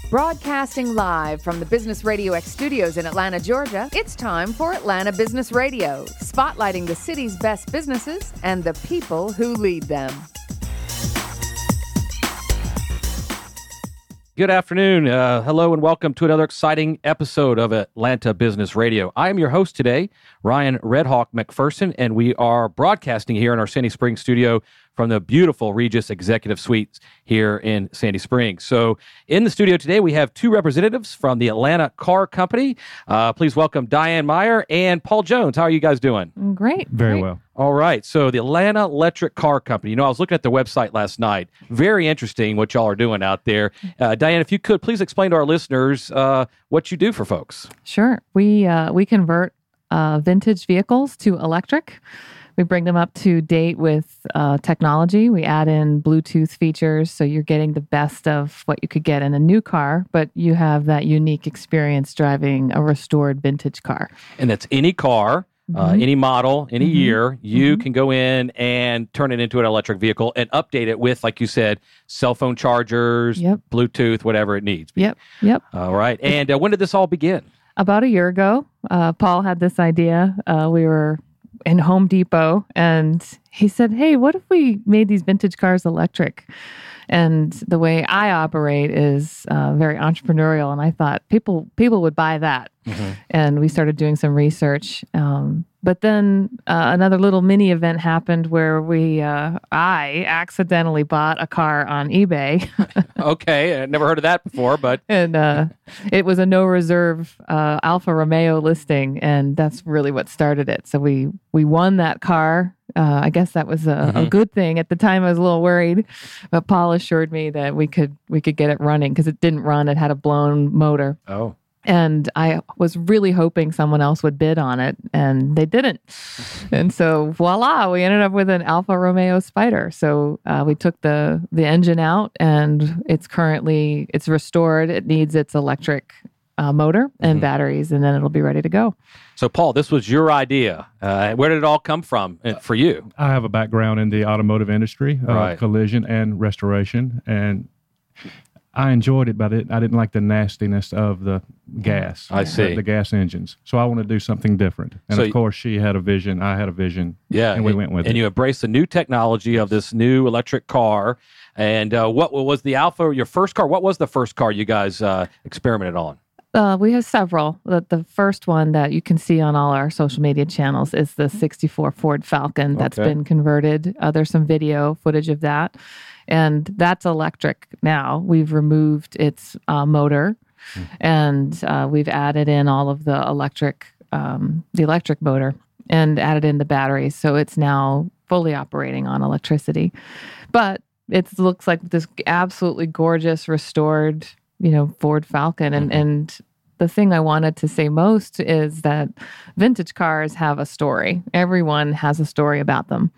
Broadcasting live from the Business Radio X studios in Atlanta, Georgia, it's time for Atlanta Business Radio, spotlighting the city's best businesses and the people who lead them. Good afternoon. Hello and welcome to another exciting episode of Atlanta Business Radio. I am your host today, Ryan Redhawk McPherson, and we are broadcasting here in our Sandy Springs studio from the beautiful Regis Executive Suites here in Sandy Springs. So in the studio today, we have two representatives from the Atlanta Car Company. Please welcome Diane Meyer and Paul Jones. How are you guys doing? Great. Very well. All right. So the Atlanta Electric Car Company. You know, I was looking at the website last night. Very interesting what y'all are doing out there. Diane, if you could, please explain to our listeners what you do for folks. Sure. We convert vintage vehicles to electric. We bring them up to date with technology. We add in Bluetooth features, so you're getting the best of what you could get in a new car, but you have that unique experience driving a restored vintage car. And that's any car, any model, any year. You can go in and turn it into an electric vehicle and update it with, like you said, cell phone chargers, Bluetooth, whatever it needs. Yep. All right. And when did this all begin? About a year ago, Paul had this idea. We were in Home Depot, and he said, "Hey, what if we made these vintage cars electric?" And the way I operate is very entrepreneurial, and I thought people would buy that. And we started doing some research. But then another little mini event happened where I accidentally bought a car on eBay. Okay, I never heard of that before, but and it was a no reserve Alfa Romeo listing, and that's really what started it. So we won that car. I guess that was a good thing. At the time, I was a little worried, but Paul assured me that we could get it running because it didn't run. It had a blown motor. Oh. And I was really hoping someone else would bid on it, and they didn't. And so, voila, we ended up with an Alfa Romeo Spider. So we took the engine out, and it's restored. It needs its electric motor and batteries, and then it'll be ready to go. So, Paul, this was your idea. Where did it all come from for you? I have a background in the automotive industry, collision and restoration, and I enjoyed it, but I didn't like the nastiness of the gas. I see. The gas engines. So I want to do something different. And so, of course, she had a vision. I had a vision. Yeah. And we went with it. And you embraced the new technology of this new electric car. And what was the Alfa, your first car? What was the first car you guys experimented on? We have several. The first one that you can see on all our social media channels is the 64 Ford Falcon that's been converted. There's some video footage of that. And that's electric now. We've removed its motor, and we've added in all of the electric motor and added in the batteries. So it's now fully operating on electricity. But it looks like this absolutely gorgeous restored, Ford Falcon. And the thing I wanted to say most is that vintage cars have a story. Everyone has a story about them.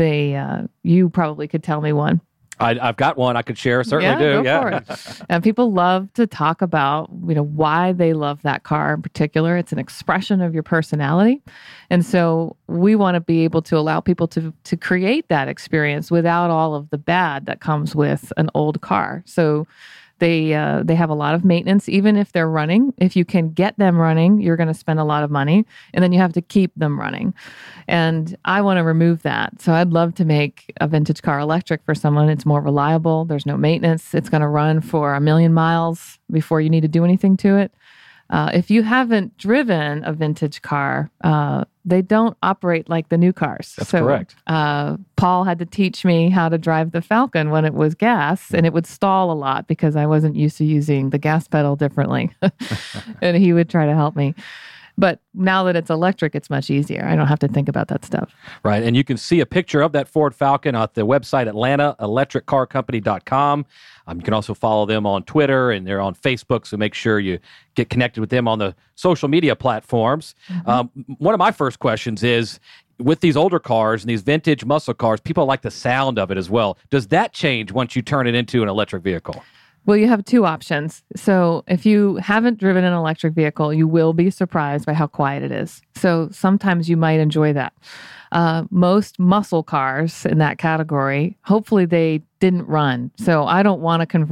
You probably could tell me one. I've got one I could share. Certainly do. Go for it. And people love to talk about, why they love that car in particular. It's an expression of your personality. And so we want to be able to allow people to create that experience without all of the bad that comes with an old car. So they have a lot of maintenance, even if they're running. If you can get them running, you're going to spend a lot of money, and then you have to keep them running. And I want to remove that. So I'd love to make a vintage car electric for someone. It's more reliable. There's no maintenance. It's going to run for 1 million miles before you need to do anything to it. If you haven't driven a vintage car, they don't operate like the new cars. That's correct. Paul had to teach me how to drive the Falcon when it was gas, and it would stall a lot because I wasn't used to using the gas pedal differently. And he would try to help me. But now that it's electric, it's much easier. I don't have to think about that stuff. Right. And you can see a picture of that Ford Falcon at the website, AtlantaElectricCarCompany.com. You can also follow them on Twitter, and they're on Facebook, so make sure you get connected with them on the social media platforms. One of my first questions is, with these older cars and these vintage muscle cars, people like the sound of it as well. Does that change once you turn it into an electric vehicle? Well, you have two options. So if you haven't driven an electric vehicle, you will be surprised by how quiet it is. So sometimes you might enjoy that. Most muscle cars in that category, hopefully they didn't run. So I don't want to convert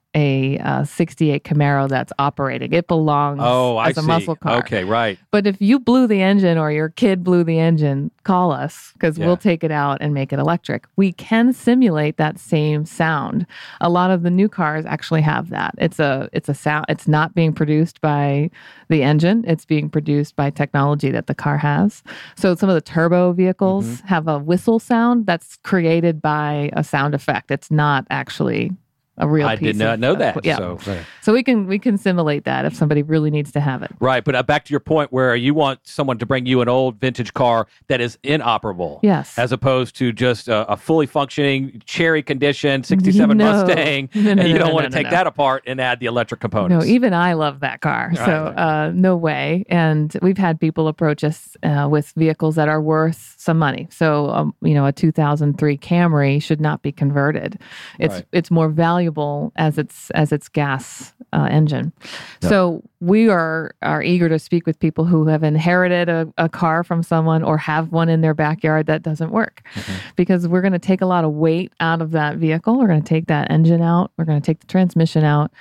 a 68 Camaro that's operating. It belongs as a muscle car. Okay, right. But if you blew the engine or your kid blew the engine, call us because we'll take it out and make it electric. We can simulate that same sound. A lot of the new cars actually have that. It's a sound. It's not being produced by the engine. It's being produced by technology that the car has. So some of the turbo vehicles have a whistle sound that's created by a sound effect. It's not actually a real I did not know that. Yeah. So we can simulate that if somebody really needs to have it. Right. But back to your point where you want someone to bring you an old vintage car that is inoperable. Yes. As opposed to just a fully functioning, cherry condition 67 Mustang. And you don't want to take that apart and add the electric components. No, even I love that car. Right. So no way. And we've had people approach us with vehicles that are worth some money. So, a 2003 Camry should not be converted. It's more valuable as its gas engine. Yep. So we are eager to speak with people who have inherited a car from someone or have one in their backyard that doesn't work, because we're going to take a lot of weight out of that vehicle. We're going to take that engine out. We're going to take the transmission out,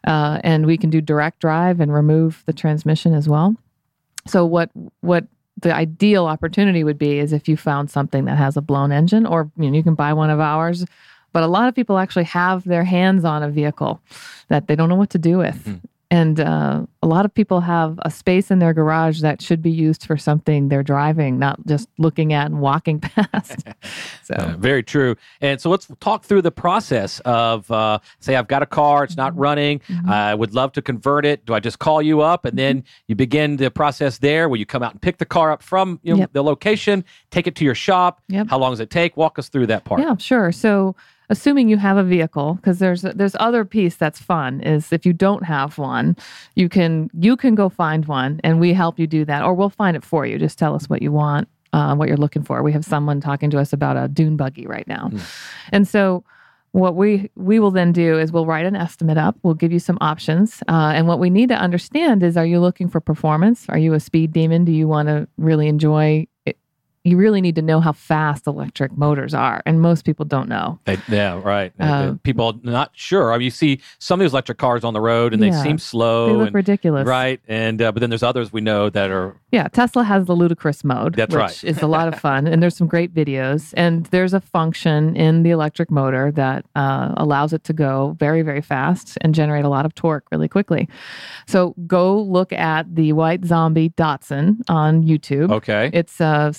and we can do direct drive and remove the transmission as well. So what the ideal opportunity would be is if you found something that has a blown engine, or you can buy one of ours. But a lot of people actually have their hands on a vehicle that they don't know what to do with. And a lot of people have a space in their garage that should be used for something they're driving, not just looking at and walking past. Very true. And so let's talk through the process of, say, I've got a car, it's not running. I would love to convert it. Do I just call you up and then you begin the process there? Will you come out and pick the car up from the location, take it to your shop? How long does it take? Walk us through that part. Yeah, sure. So assuming you have a vehicle, because there's other piece that's fun is if you don't have one, you can go find one and we help you do that, or we'll find it for you. Just tell us what you want, what you're looking for. We have someone talking to us about a dune buggy right now. And so what we will then do is we'll write an estimate up. We'll give you some options. And what we need to understand is, are you looking for performance? Are you a speed demon? Do you want to really enjoy it? You really need to know how fast electric motors are, and most people don't know. People are not sure. I mean, you see some of these electric cars on the road, and they seem slow. They look ridiculous, right? And but then there's others we know that are. Yeah, Tesla has the ludicrous mode, which is a lot of fun, and there's some great videos. And there's a function in the electric motor that allows it to go very, very fast and generate a lot of torque really quickly. So go look at the White Zombie Datsun on YouTube. Okay, it's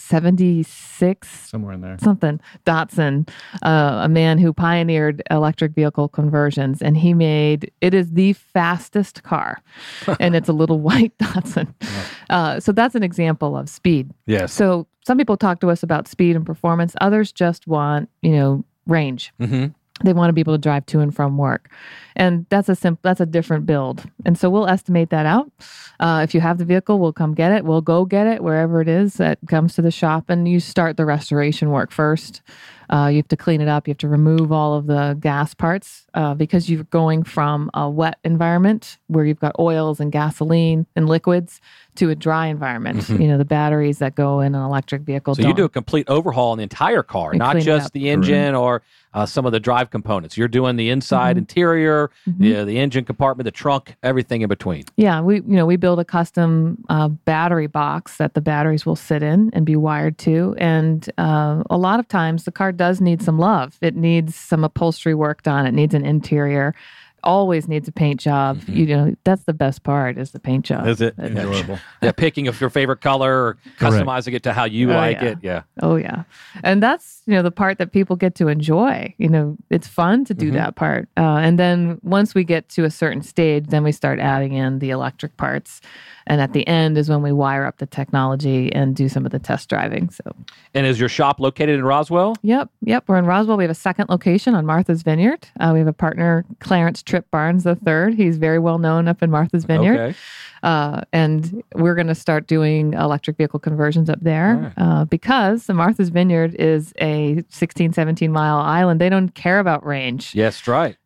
76 somewhere in there Datsun, a man who pioneered electric vehicle conversions, and it is the fastest car, and it's a little white Datsun. So that's an example of speed. Yes. So some people talk to us about speed and performance. Others just want range. They want to be able to drive to and from work. And that's a different build. And so we'll estimate that out. If you have the vehicle, we'll come get it. We'll go get it wherever it is that comes to the shop. And you start the restoration work first. You have to clean it up. You have to remove all of the gas parts because you're going from a wet environment where you've got oils and gasoline and liquids to a dry environment. The batteries that go in an electric vehicle. So you do a complete overhaul on the entire car, not just the engine or some of the drive components. You're doing the inside interior, the engine compartment, the trunk, everything in between. Yeah, we build a custom battery box that the batteries will sit in and be wired to. And a lot of times the car does need some love. It needs some upholstery work done. It needs an interior. Always needs a paint job. That's the best part is the paint job. Is it enjoyable? Yeah, picking of your favorite color or customizing it to how you like it. Yeah. Oh yeah, and that's the part that people get to enjoy. It's fun to do that part, and then once we get to a certain stage, then we start adding in the electric parts, and at the end is when we wire up the technology and do some of the test driving. So. And is your shop located in Roswell? Yep. We're in Roswell. We have a second location on Martha's Vineyard. We have a partner, Clarence Tripp Barnes III. He's very well known up in Martha's Vineyard. Okay. And we're going to start doing electric vehicle conversions up there because the Martha's Vineyard is a 16, 17 mile island. They don't care about range. Yes, right.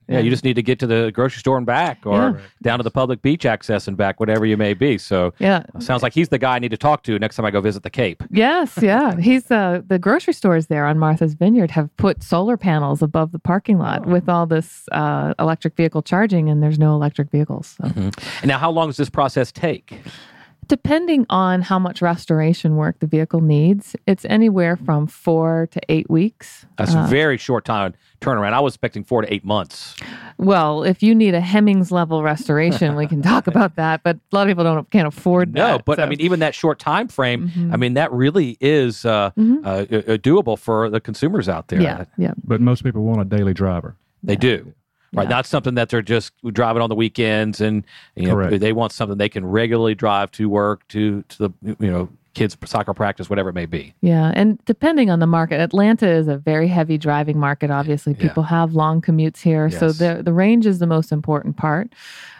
Yeah, you just need to get to the grocery store and back, or down to the public beach access and back, whatever you may be. So sounds like he's the guy I need to talk to next time I go visit the Cape. Yes, yeah. He's the grocery stores there on Martha's Vineyard have put solar panels above the parking lot with all this electric vehicle charging, and there's no electric vehicles. So. And now, how long does this process take? Depending on how much restoration work the vehicle needs, it's anywhere from 4 to 8 weeks. That's a very short time turnaround. I was expecting 4 to 8 months. Well, if you need a Hemmings level restoration, we can talk about that. But a lot of people can't afford that. No, but I mean, even that short time frame, I mean, that really is doable for the consumers out there. Yeah. But most people want a daily driver. They do. Right, not something that they're just driving on the weekends, and they want something they can regularly drive to work, to the kids' soccer practice, whatever it may be. Yeah, and depending on the market, Atlanta is a very heavy driving market. Obviously, people have long commutes here, so the range is the most important part.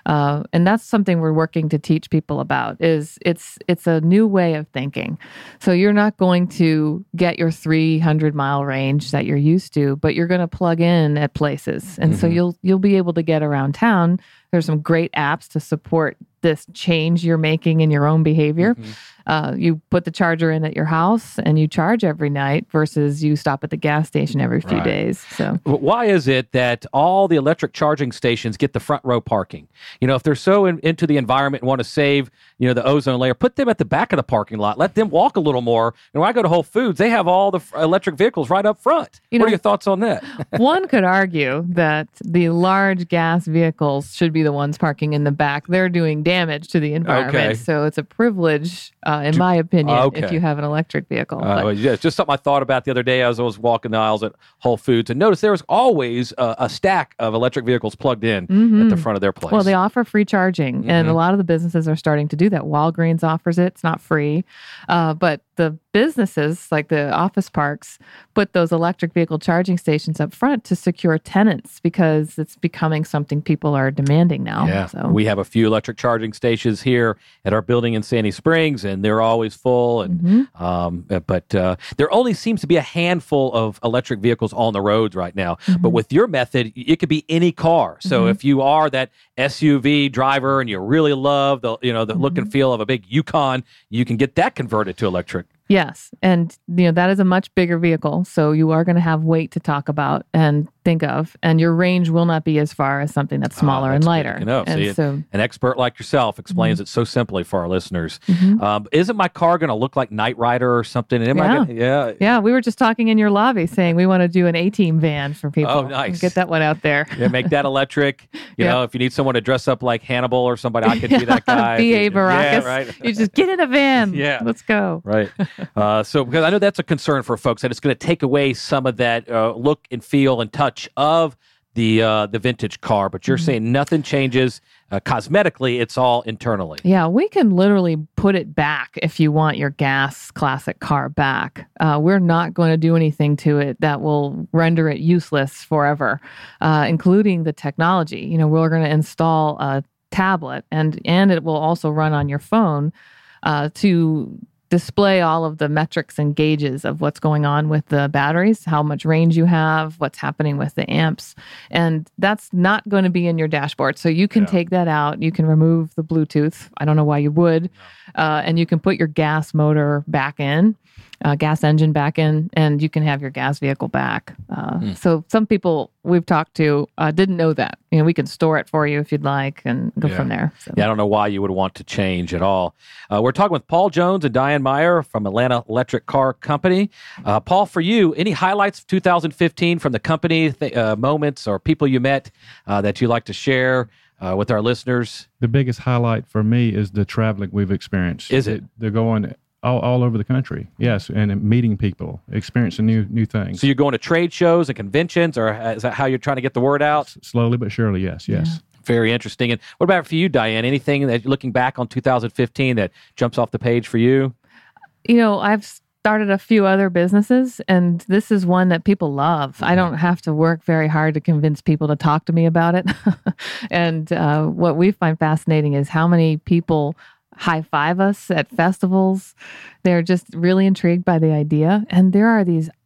And that's something we're working to teach people about. It's a new way of thinking. So you're not going to get your 300-mile range that you're used to, but you're going to plug in at places, and so you'll be able to get around town. There's some great apps to support this change you're making in your own behavior. You put the charger in at your house and you charge every night versus you stop at the gas station every few days. So why is it that all the electric charging stations get the front row parking? If they're so into the environment and want to save, the ozone layer, put them at the back of the parking lot. Let them walk a little more. And when I go to Whole Foods, they have all the electric vehicles right up front. What are your thoughts on that? One could argue that the large gas vehicles should be the ones parking in the back. They're doing damage to the environment. So it's a privilege, in my opinion, if you have an electric vehicle. It's just something I thought about the other day as I was walking the aisles at Whole Foods, and noticed there was always a stack of electric vehicles plugged in at the front of their place. Well, they offer free charging, and a lot of the businesses are starting to do that. Walgreens offers it. It's not free, but the businesses, like the office parks, put those electric vehicle charging stations up front to secure tenants because it's becoming something people are demanding now. Yeah, so. We have a few electric charging stations here at our building in Sandy Springs, and they're always full. And but there only seems to be a handful of electric vehicles on the roads right now. But with your method, it could be any car. So if you are that SUV driver and you really love the look and feel of a big Yukon, you can get that converted to electric. Yes. And, that is a much bigger vehicle. So you are going to have weight to talk about and think of, and your range will not be as far as something that's smaller and lighter. And so, an expert like yourself explains it so simply for our listeners. Isn't my car going to look like Knight Rider or something? Yeah, we were just talking in your lobby saying we want to do an A-Team van for people. Oh, nice. Get that one out there. Make that electric. If you need someone to dress up like Hannibal or somebody, I could be that guy. B.A. Baracus. Yeah, right. You just get in a van. Let's go. Right. So because I know that's a concern for folks, that it's going to take away some of that look and feel and touch of the vintage car, but you're saying nothing changes cosmetically, it's all internally. Yeah, we can literally put it back if you want your gas classic car back. We're not going to do anything to it that will render it useless forever, including the technology. We're going to install a tablet, and it will also run on your phone to display all of the metrics and gauges of what's going on with the batteries, how much range you have, what's happening with the amps. And that's not going to be in your dashboard. So you can take that out. You can remove the Bluetooth. I don't know why you would. And you can put your gas motor back in, gas engine back in, and you can have your gas vehicle back. So some people we've talked to didn't know that. We can store it for you if you'd like and go from there. So. Yeah, I don't know why you would want to change at all. We're talking with Paul Jones and Diane Meyer from Atlanta Electric Car Company. Paul, for you, any highlights of 2015 from the company, moments or people you met that you'd like to share with our listeners? The biggest highlight for me is the traveling we've experienced. Is it? They're going all over the country, yes, and meeting people, experiencing new things. So you're going to trade shows and conventions, or is that how you're trying to get the word out? Slowly but surely, yes. Very interesting. And what about for you, Diane? Anything that, looking back on 2015, that jumps off the page for you? I've started a few other businesses, and this is one that people love. I don't have to work very hard to convince people to talk to me about it. And what we find fascinating is how many people high-five us at festivals. They're just really intrigued by the idea. And there are these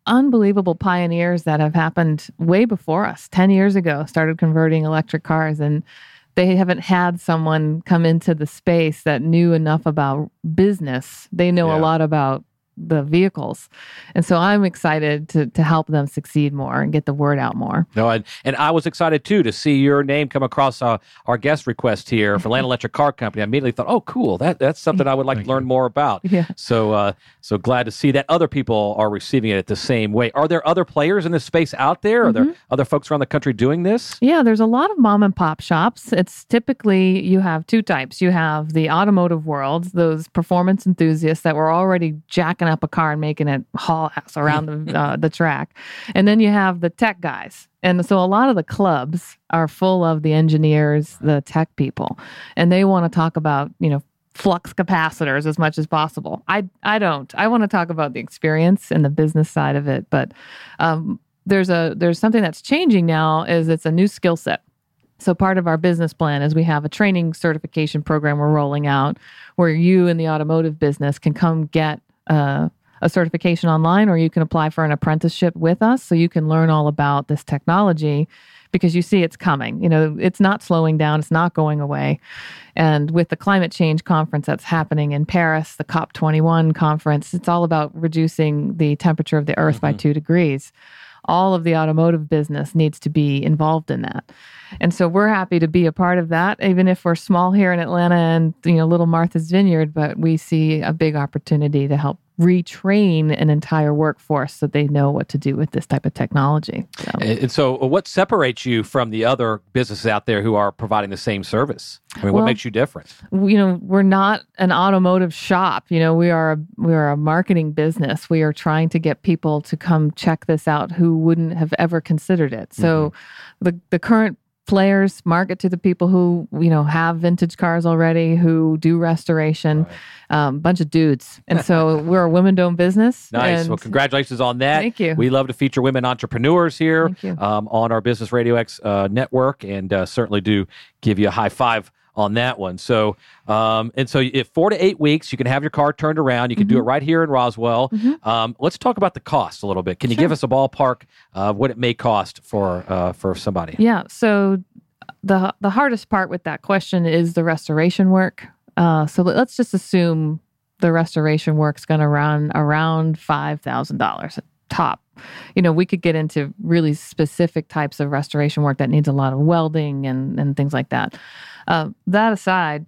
unbelievable pioneers that have happened way before us. 10 years ago, started converting electric cars, and they haven't had someone come into the space that knew enough about business. They know a lot about the vehicles. And so I'm excited to help them succeed more and get the word out more. No, and I was excited too to see your name come across our guest request here for Atlanta Electric Car Company. I immediately thought, oh, cool. That's something I would like to learn more about. Yeah. So glad to see that other people are receiving it the same way. Are there other players in this space out there? Are there other folks around the country doing this? Yeah, there's a lot of mom and pop shops. It's typically, you have two types. You have the automotive world, those performance enthusiasts that were already jacking up a car and making it haul ass around the track. And then you have the tech guys. And so a lot of the clubs are full of the engineers, the tech people, and they want to talk about, flux capacitors as much as possible. I don't. I want to talk about the experience and the business side of it. But there's something that's changing now, is it's a new skill set. So part of our business plan is we have a training certification program we're rolling out where you in the automotive business can come get a certification online, or you can apply for an apprenticeship with us so you can learn all about this technology, because you see it's coming. It's not slowing down. It's not going away. And with the climate change conference that's happening in Paris, the COP21 conference, it's all about reducing the temperature of the Earth by 2 degrees. All of the automotive business needs to be involved in that. And so we're happy to be a part of that, even if we're small here in Atlanta and, little Martha's Vineyard, but we see a big opportunity to help retrain an entire workforce so they know what to do with this type of technology. And so what separates you from the other businesses out there who are providing the same service? What makes you different? We're not an automotive shop. We are a marketing business. We are trying to get people to come check this out who wouldn't have ever considered it. So the current players market to the people who, have vintage cars already, who do restoration, bunch of dudes. And so we're a women-owned business. Nice. Well, congratulations on that. Thank you. We love to feature women entrepreneurs here Thank you. On our Business Radio X network, and certainly do give you a high five on that one. So, if 4 to 8 weeks, you can have your car turned around. You can do it right here in Roswell. Let's talk about the cost a little bit. Can you give us a ballpark of what it may cost for somebody? Yeah. So the hardest part with that question is the restoration work. So let's just assume the restoration work's going to run around $5,000 top. We could get into really specific types of restoration work that needs a lot of welding and things like that. That aside,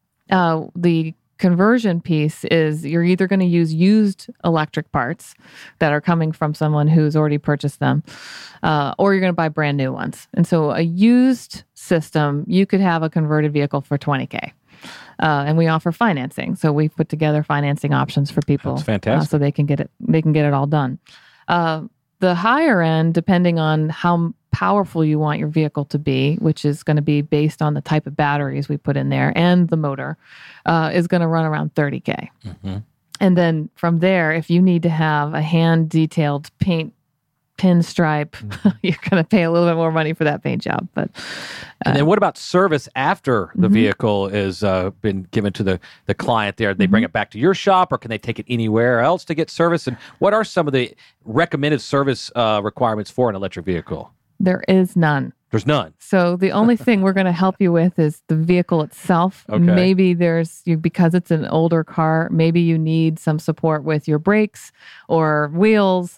the conversion piece is you're either going to use used electric parts that are coming from someone who's already purchased them, or you're going to buy brand new ones. And so a used system, you could have a converted vehicle for $20,000. And we offer financing. So we put together financing options for people. That's fantastic. So they can get it all done. The higher end, depending on how powerful you want your vehicle to be, which is going to be based on the type of batteries we put in there and the motor, is going to run around $30,000. And then from there, if you need to have a hand-detailed paint pinstripe, you're going to pay a little bit more money for that paint job. But and then what about service after the vehicle has been given to the client there? They bring it back to your shop, or can they take it anywhere else to get service? And what are some of the recommended service requirements for an electric vehicle? There is none. There's none. So the only thing we're going to help you with is the vehicle itself. Okay. Maybe because it's an older car, maybe you need some support with your brakes or wheels,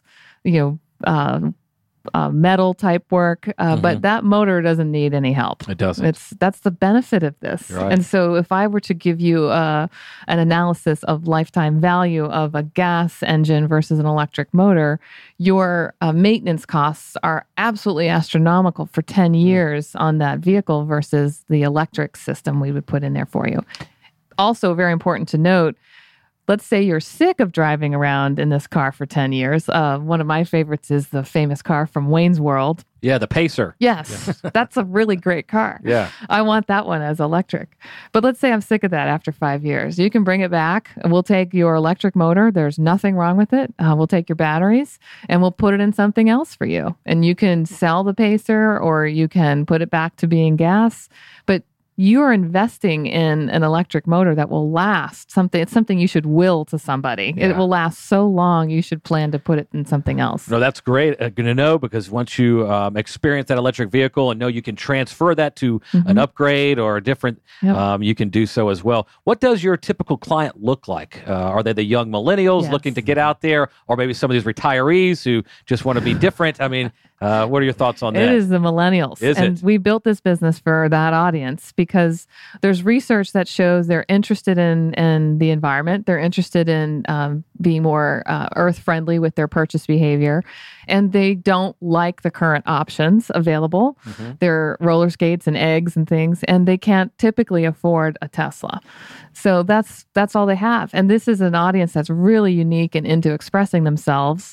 metal type work, but that motor doesn't need any help. It doesn't. That's the benefit of this. Right. And so if I were to give you an analysis of lifetime value of a gas engine versus an electric motor, your maintenance costs are absolutely astronomical for 10 years on that vehicle versus the electric system we would put in there for you. Also, very important to note, let's say you're sick of driving around in this car for 10 years. One of my favorites is the famous car from Wayne's World. Yeah, the Pacer. Yes, that's a really great car. Yeah. I want that one as electric. But let's say I'm sick of that after 5 years. You can bring it back. We'll take your electric motor. There's nothing wrong with it. We'll take your batteries and we'll put it in something else for you. And you can sell the Pacer, or you can put it back to being gas. But you're investing in an electric motor that will last. It's something you should will to somebody. Yeah. It will last so long, you should plan to put it in something else. No, that's great. Going to know, because once you experience that electric vehicle and know you can transfer that to an upgrade or a different, you can do so as well. What does your typical client look like? Are they the young millennials looking to get out there, or maybe some of these retirees who just want to be different? I mean, what are your thoughts on that? It is the millennials. And we built this business for that audience because there's research that shows they're interested in the environment. They're interested in being more earth-friendly with their purchase behavior. And they don't like the current options available. They're roller skates and eggs and things, and they can't typically afford a Tesla. So that's all they have. And this is an audience that's really unique and into expressing themselves.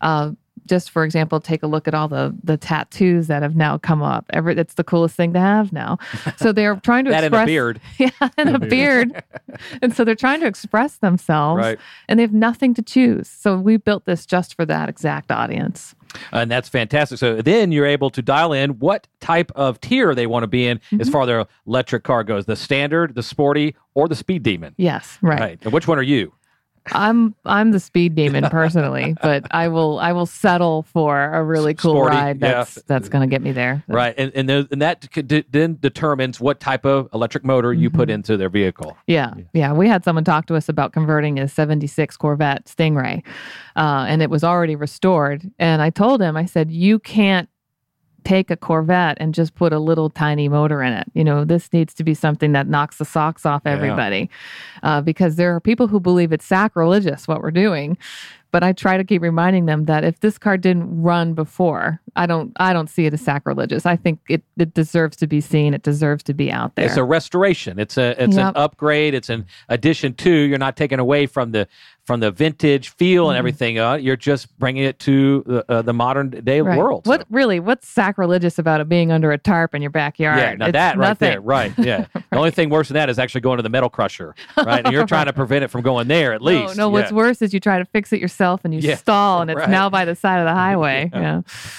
Just for example, take a look at all the tattoos that have now come up. It's the coolest thing to have now. So they're trying to that express... and a beard. Yeah, and a beard. And so they're trying to express themselves, and they have nothing to choose. So we built this just for that exact audience. And that's fantastic. So then you're able to dial in what type of tier they want to be in as far as their electric car goes. The standard, the sporty, or the speed demon. Yes, right. And which one are you? I'm the speed demon personally, but I will settle for a really cool sporty, ride that's going to get me there. Right, and that then determines what type of electric motor you put into their vehicle. Yeah. We had someone talk to us about converting a '76 Corvette Stingray, and it was already restored. And I told him, I said, you can't take a Corvette and just put a little tiny motor in it. This needs to be something that knocks the socks off everybody, because there are people who believe it's sacrilegious what we're doing. But I try to keep reminding them that if this car didn't run before, I don't see it as sacrilegious. I think it deserves to be seen. It deserves to be out there. It's a restoration. It's an upgrade. It's an addition to. You're not taking away from the vintage feel and everything. You're just bringing it to the modern day world. What's sacrilegious about it being under a tarp in your backyard? Yeah, now that right there, right? Yeah. The only thing worse than that is actually going to the metal crusher, right? And you're trying to prevent it from going there at least. No, what's worse is you try to fix it yourself and you stall, and it's now by the side of the highway. Yeah.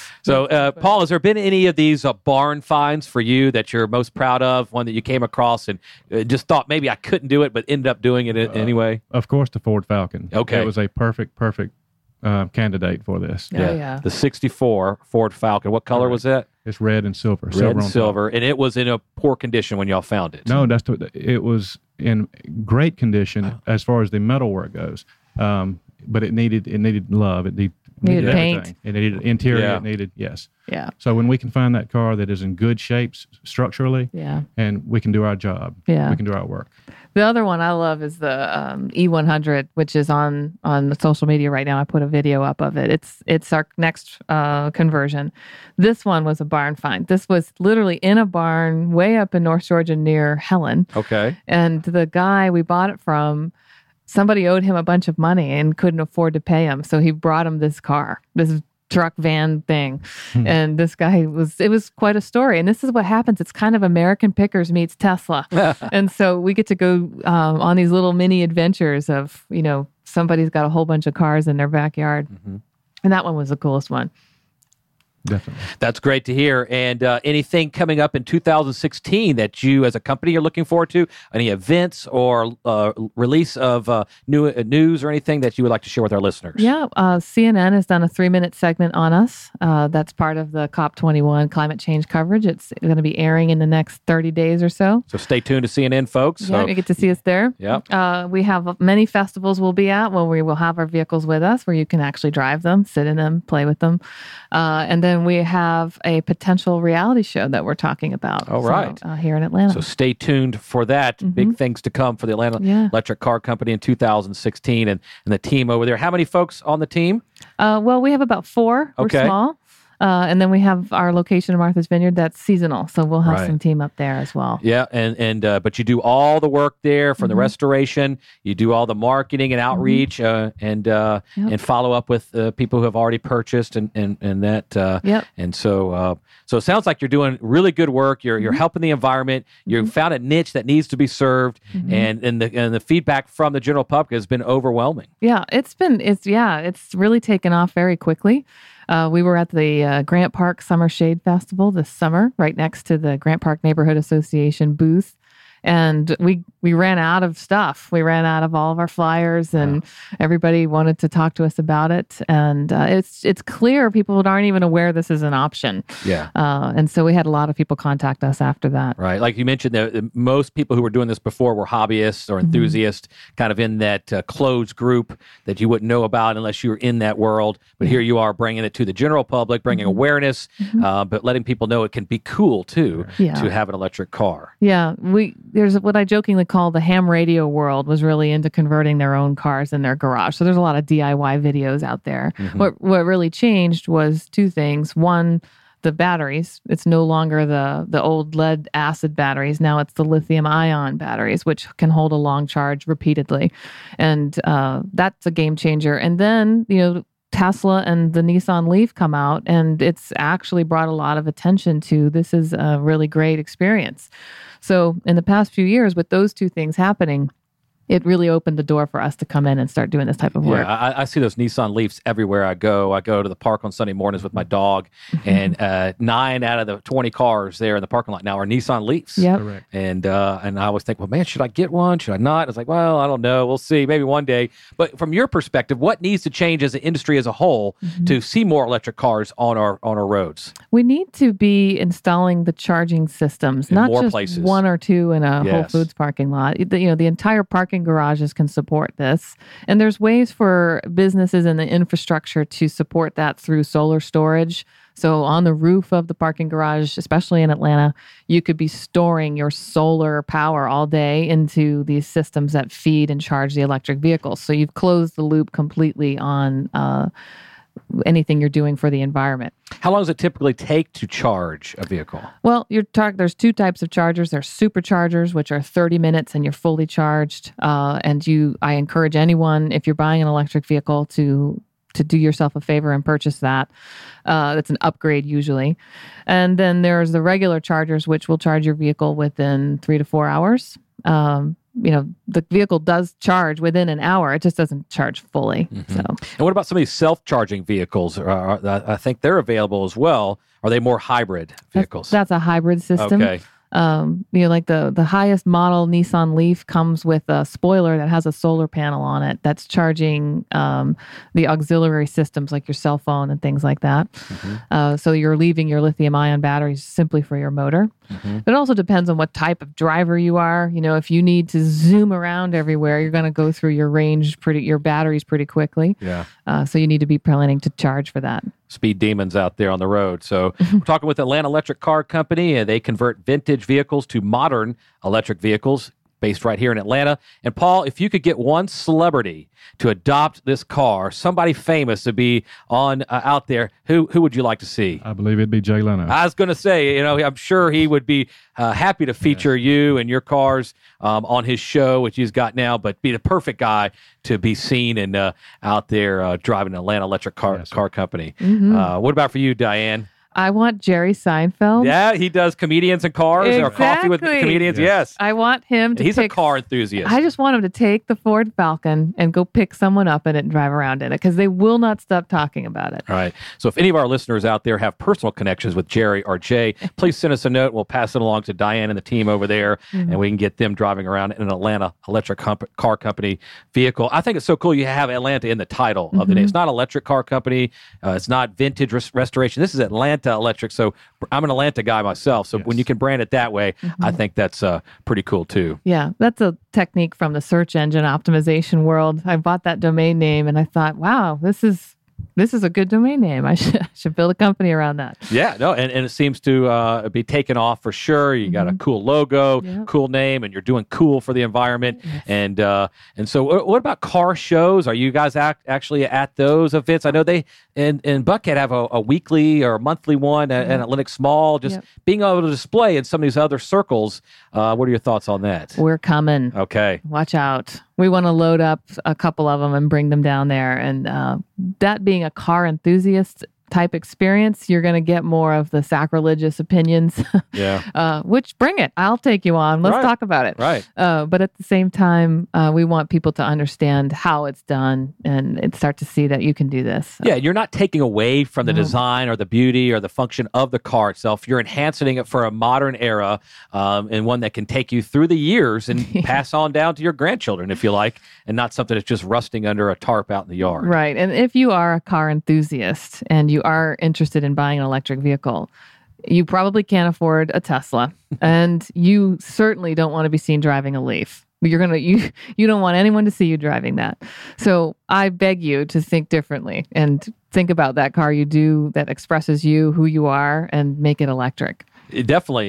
So, Paul, has there been any of these barn finds for you that you're most proud of? One that you came across and just thought maybe I couldn't do it, but ended up doing it anyway? Of course, the Ford Falcon. Okay. It was a perfect candidate for this. Yeah. The 64 Ford Falcon. What color was that? It's red and silver. Red and silver. And it was in a poor condition when y'all found it. No, it was in great condition as far as the metalwork goes. But it needed love. It needed paint. Everything. It needed interior. Yeah. It needed, yes. Yeah. So when we can find that car that is in good shape structurally, and we can do our job, we can do our work. The other one I love is the E100, which is on the social media right now. I put a video up of it. It's our next conversion. This one was a barn find. This was literally in a barn way up in North Georgia near Helen. Okay. And the guy we bought it from, somebody owed him a bunch of money and couldn't afford to pay him. So he brought him this car, this truck van thing. And this guy it was quite a story. And this is what happens. It's kind of American Pickers meets Tesla. And so we get to go on these little mini adventures of, somebody's got a whole bunch of cars in their backyard. And that one was the coolest one. Definitely. That's great to hear. And anything coming up in 2016 that you as a company are looking forward to? Any events or release of new news or anything that you would like to share with our listeners? Yeah. CNN has done a 3-minute segment on us. That's part of the COP21 climate change coverage. It's going to be airing in the next 30 days or so. So stay tuned to CNN, folks. Yeah, you get to see us there. Yeah. We have many festivals we'll be at where we will have our vehicles with us, where you can actually drive them, sit in them, play with them. And then we have a potential reality show that we're talking about. All right. Here in Atlanta. So stay tuned for that. Big things to come for the Atlanta Electric Car Company in 2016 and the team over there. How many folks on the team? Well, we have about 4. Okay. We're small. And then we have our location in Martha's Vineyard that's seasonal. So we'll have some team up there as well. Yeah. And but you do all the work there for the restoration. You do all the marketing and outreach and follow up with people who have already purchased and that. And so it sounds like you're doing really good work. You're helping the environment. You found a niche that needs to be served. And the feedback from the general public has been overwhelming. Yeah, it's really taken off very quickly. We were at the Grant Park Summer Shade Festival this summer, right next to the Grant Park Neighborhood Association booth. And we ran out of stuff. We ran out of all of our flyers, and everybody wanted to talk to us about it. And it's clear people aren't even aware this is an option. Yeah. And so we had a lot of people contact us after that. Right. Like you mentioned, most people who were doing this before were hobbyists or enthusiasts, kind of in that closed group that you wouldn't know about unless you were in that world. But here you are bringing it to the general public, bringing awareness, but letting people know it can be cool, too, to have an electric car. Yeah. There's what I jokingly call the ham radio world was really into converting their own cars in their garage. So there's a lot of DIY videos out there. What really changed was two things. One, the batteries. It's no longer the old lead acid batteries. Now it's the lithium ion batteries, which can hold a long charge repeatedly. And that's a game changer. And then, Tesla and the Nissan Leaf come out, and it's actually brought a lot of attention to this is a really great experience. So in the past few years, with those two things happening, it really opened the door for us to come in and start doing this type of work. Yeah, I see those Nissan Leafs everywhere I go. I go to the park on Sunday mornings with my dog, and 9 out of the 20 cars there in the parking lot now are Nissan Leafs. Yep. Correct. And I always think, well, man, should I get one? Should I not? It's like, well, I don't know. We'll see. Maybe one day. But from your perspective, what needs to change as an industry as a whole to see more electric cars on our roads? We need to be installing the charging systems, In not more just places. one or two in a Whole Yes. Foods parking lot. The entire parking garages can support this. And there's ways for businesses and the infrastructure to support that through solar storage. So on the roof of the parking garage, especially in Atlanta, you could be storing your solar power all day into these systems that feed and charge the electric vehicles. So you've closed the loop completely on anything you're doing for the environment. How long does it typically take to charge a vehicle? Well, there's two types of chargers. There's superchargers, which are 30 minutes and you're fully charged. I encourage anyone, if you're buying an electric vehicle, to do yourself a favor and purchase that. That's an upgrade usually. And then there's the regular chargers, which will charge your vehicle within 3 to 4 hours. The vehicle does charge within an hour. It just doesn't charge fully. So, And what about some of these self-charging vehicles? I think they're available as well. Are they more hybrid vehicles? that's a hybrid system. Okay. Like the highest model Nissan Leaf comes with a spoiler that has a solar panel on it that's charging the auxiliary systems like your cell phone and things like that. So you're leaving your lithium ion batteries simply for your motor. But it also depends on what type of driver you are. If you need to zoom around everywhere, you're going to go through your batteries pretty quickly. Yeah. So you need to be planning to charge for that. Speed demons out there on the road. So we're talking with Atlanta Electric Car Company, and they convert vintage vehicles to modern electric vehicles based right here in Atlanta. And Paul, if you could get one celebrity to adopt this car, somebody famous to be on out there, who would you like to see? I believe it'd be Jay Leno. I was going to say, I'm sure he would be happy to feature you and your cars on his show, which he's got now, but be the perfect guy to be seen and out there driving an Atlanta Electric Car Company. What about for you, Diane? I want Jerry Seinfeld. Yeah, he does comedians and cars or coffee with comedians. Yes. I want him to He's a car enthusiast. I just want him to take the Ford Falcon and go pick someone up in it and drive around in it because they will not stop talking about it. All right. So if any of our listeners out there have personal connections with Jerry or Jay, please send us a note. We'll pass it along to Diane and the team over there, and we can get them driving around in an Atlanta Electric Car Company vehicle. I think it's so cool you have Atlanta in the title of the name. It's not Electric Car Company. It's not Vintage Restoration. This is Atlanta Electric. So I'm an Atlanta guy myself. So when you can brand it that way, I think that's pretty cool too. Yeah, that's a technique from the search engine optimization world. I bought that domain name and I thought, wow, this is a good domain name. I should build a company around that. Yeah, no, and it seems to be taken off for sure. You got a cool logo, cool name, and you're doing cool for the environment. Yes. And so, what about car shows? Are you guys actually at those events? I know they in Buckhead have a weekly or monthly one at Lennox Mall. Just being able to display in some of these other circles. What are your thoughts on that? We're coming. Okay, watch out. We want to load up a couple of them and bring them down there. And that being a car enthusiast, type experience, you're going to get more of the sacrilegious opinions. Which bring it. I'll take you on. Let's talk about it. Right. But at the same time, we want people to understand how it's done and start to see that you can do this. So. Yeah, you're not taking away from the design or the beauty or the function of the car itself. You're enhancing it for a modern era, and one that can take you through the years and pass on down to your grandchildren, if you like, and not something that's just rusting under a tarp out in the yard. Right. And if you are a car enthusiast and you are interested in buying an electric vehicle, you probably can't afford a Tesla, and you certainly don't want to be seen driving a Leaf. You don't want anyone to see you driving that. So I beg you to think differently and think about that car you do that expresses you, who you are, and make it electric. Definitely.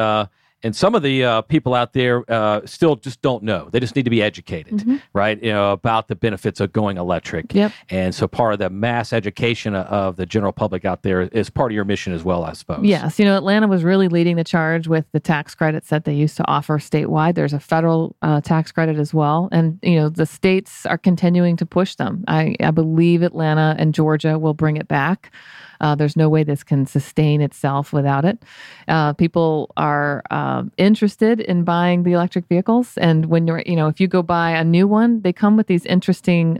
And some of the people out there still just don't know. They just need to be educated, right? About the benefits of going electric. Yep. And so part of the mass education of the general public out there is part of your mission as well, I suppose. Yes. Atlanta was really leading the charge with the tax credits that they used to offer statewide. There's a federal tax credit as well. And, the states are continuing to push them. I believe Atlanta and Georgia will bring it back. There's no way this can sustain itself without it. People are interested in buying the electric vehicles. And when if you go buy a new one, they come with these interesting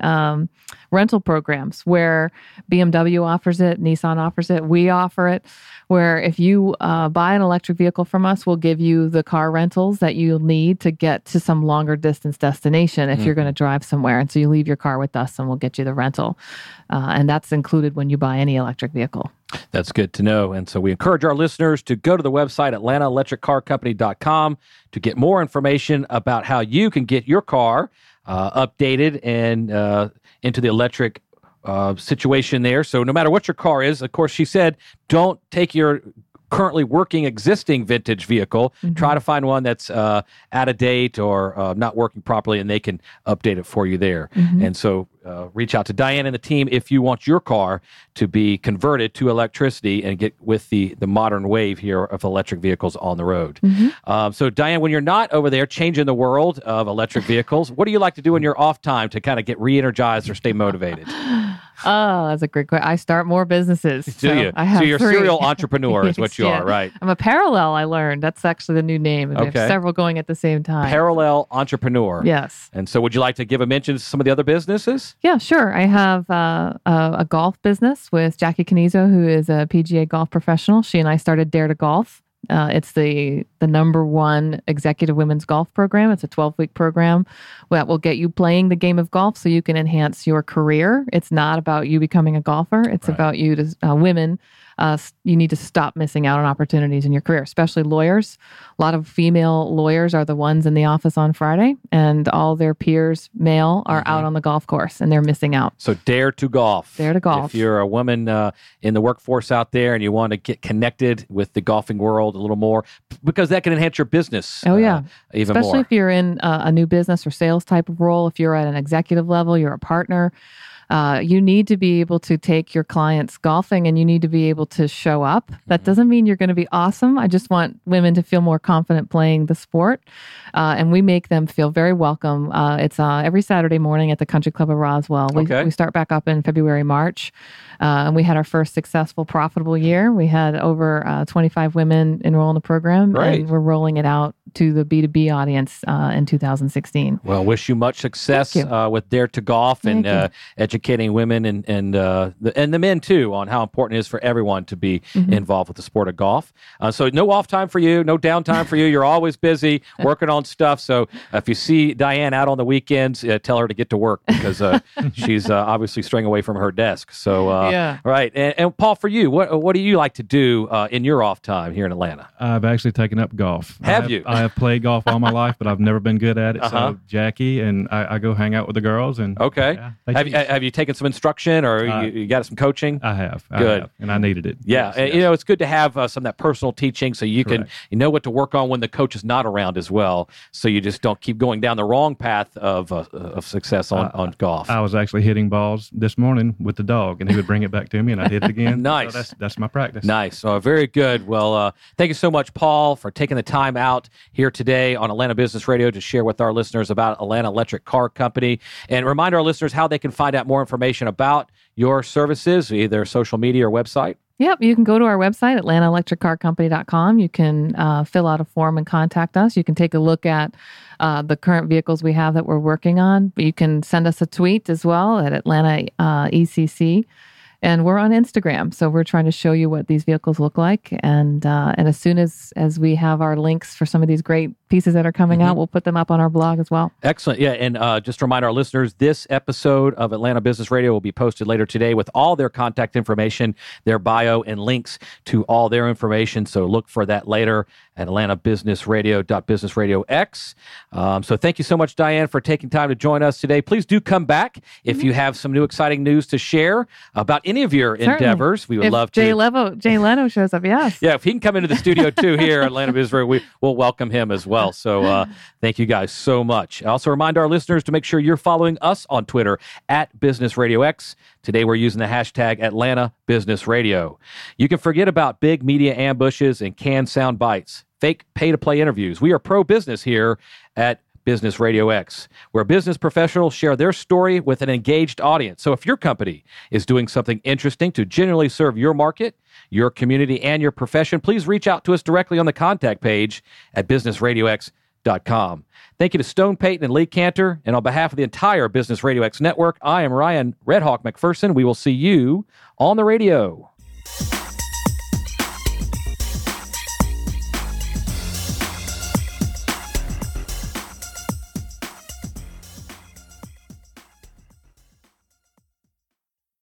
rental programs where BMW offers it, Nissan offers it, we offer it, where if you buy an electric vehicle from us, we'll give you the car rentals that you'll need to get to some longer distance destination if you're going to drive somewhere. And so you leave your car with us and we'll get you the rental. And that's included when you buy any electric vehicle. That's good to know. And so we encourage our listeners to go to the website, AtlantaElectricCarCompany.com, to get more information about how you can get your car updated and into the electric situation there. So no matter what your car is, of course, she said, don't take your currently working existing vintage vehicle. Try to find one that's out of date or not working properly, and they can update it for you there. And so reach out to Diane and the team if you want your car to be converted to electricity and get with the modern wave here of electric vehicles on the road. So Diane, when you're not over there changing the world of electric vehicles, what do you like to do in your off time to kind of get re-energized or stay motivated? Oh, that's a great question. I start more businesses. Do you? So you're a serial entrepreneur is what you are, right? I'm a parallel, I learned. That's actually the new name. And I have several going at the same time. Parallel entrepreneur. Yes. And so would you like to give a mention to some of the other businesses? Yeah, sure. I have a golf business with Jackie Canizo, who is a PGA golf professional. She and I started Dare to Golf. It's the number one executive women's golf program. It's a 12-week program that will get you playing the game of golf so you can enhance your career. It's not about you becoming a golfer. It's about you to women. You need to stop missing out on opportunities in your career, especially lawyers. A lot of female lawyers are the ones in the office on Friday, and all their peers, male, are out on the golf course, and they're missing out. So Dare to Golf. Dare to Golf. If you're a woman in the workforce out there and you want to get connected with the golfing world a little more, because that can enhance your business even especially more. If you're in a new business or sales type of role, if you're at an executive level, you're a partner, you need to be able to take your clients golfing and you need to be able to show up. That doesn't mean you're going to be awesome. I just want women to feel more confident playing the sport. And we make them feel very welcome. It's every Saturday morning at the Country Club of Roswell. We start back up in February, March. And we had our first successful, profitable year. We had over 25 women enroll in the program. Great. And we're rolling it out to the B2B audience in 2016. Well, wish you much success with Dare to Golf and educating women and the men too on how important it is for everyone to be involved with the sport of golf. So no off time for you, no downtime for you. You're always busy working on stuff. So if you see Diane out on the weekends, tell her to get to work because she's obviously straying away from her desk. So right. And Paul, for you, what do you like to do in your off time here in Atlanta? I've actually taken up golf. Have you? I have played golf all my life, but I've never been good at it. So Jackie and I go hang out with the girls. And have you taken some instruction or you got some coaching? I have. Good. And I needed it. Yeah. Yes. It's good to have some of that personal teaching so you can know what to work on when the coach is not around as well. So you just don't keep going down the wrong path of success on golf. I was actually hitting balls this morning with the dog, and he would bring it back to me, and I'd hit it again. Nice. So that's my practice. Nice. Very good. Well, thank you so much, Paul, for taking the time out here today on Atlanta Business Radio to share with our listeners about Atlanta Electric Car Company, and remind our listeners how they can find out more information about your services, either social media or website? Yep, you can go to our website, atlantaelectriccarcompany.com. You can fill out a form and contact us. You can take a look at the current vehicles we have that we're working on. You can send us a tweet as well at Atlanta ECC. And we're on Instagram, so we're trying to show you what these vehicles look like. And as soon as we have our links for some of these great pieces that are coming out, we'll put them up on our blog as well. Excellent. Yeah, and just to remind our listeners, this episode of Atlanta Business Radio will be posted later today with all their contact information, their bio, and links to all their information. So look for that later at atlantabusinessradio.businessradiox. So thank you so much, Diane, for taking time to join us today. Please do come back if you have some new exciting news to share about any of your endeavors. We would love to. Jay Leno shows up, yes. Yeah, if he can come into the studio too here at Atlanta Business Radio, we'll welcome him as well. So thank you guys so much. I also remind our listeners to make sure you're following us on Twitter at Business Radio X. Today we're using the hashtag Atlanta Business Radio. You can forget about big media ambushes and canned sound bites, fake pay-to-play interviews. We are pro-business here at Business Radio X, where business professionals share their story with an engaged audience. So if your company is doing something interesting to genuinely serve your market, your community, and your profession, please reach out to us directly on the contact page at businessradiox.com. Thank you to Stone Payton and Lee Cantor. And on behalf of the entire Business Radio X network, I am Ryan Red Hawk McPherson. We will see you on the radio.